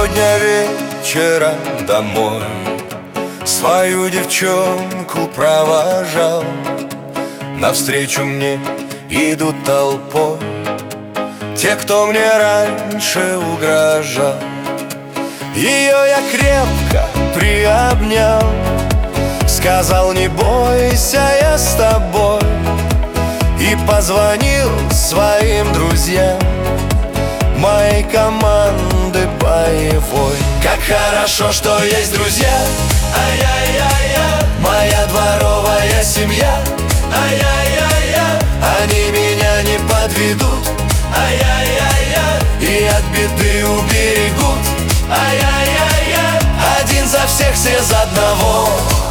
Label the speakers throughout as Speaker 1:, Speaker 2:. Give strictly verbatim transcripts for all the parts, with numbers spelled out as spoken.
Speaker 1: сегодня вечером домой свою девчонку провожал. Навстречу мне идут толпой те, кто мне раньше угрожал. Ее я крепко приобнял, сказал: не бойся, я с тобой. И позвонил своим друзьям моей команды боевой. Как хорошо, что есть друзья, ай-яй-яй-яй, моя дворовая семья, ай-яй-яй-яй, они меня не подведут, ай-яй-яй-яй, и от беды уберегут, ай-яй-яй-яй, один за всех, все за одного.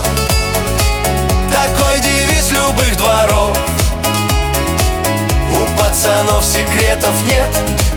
Speaker 1: Такой девиз любых дворов. У пацанов секретов нет,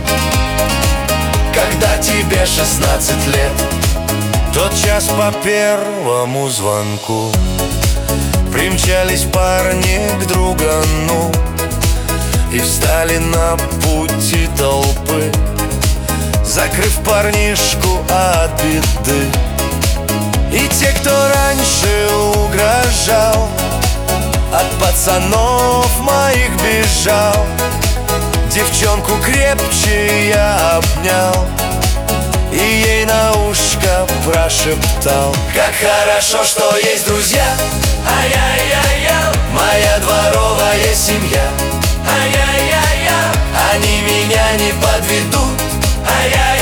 Speaker 1: когда тебе шестнадцать лет. Тот час по первому звонку примчались парни к другану и встали на пути толпы, закрыв парнишку от беды. И те, кто раньше угрожал, от пацанов моих бежал. Девчонку крепче я обнял и ей на ушко прошептал: как хорошо, что есть друзья, ай-яй-яй-яй, моя дворовая семья, ай-яй-яй-яй, они меня не подведут, ай-яй-яй.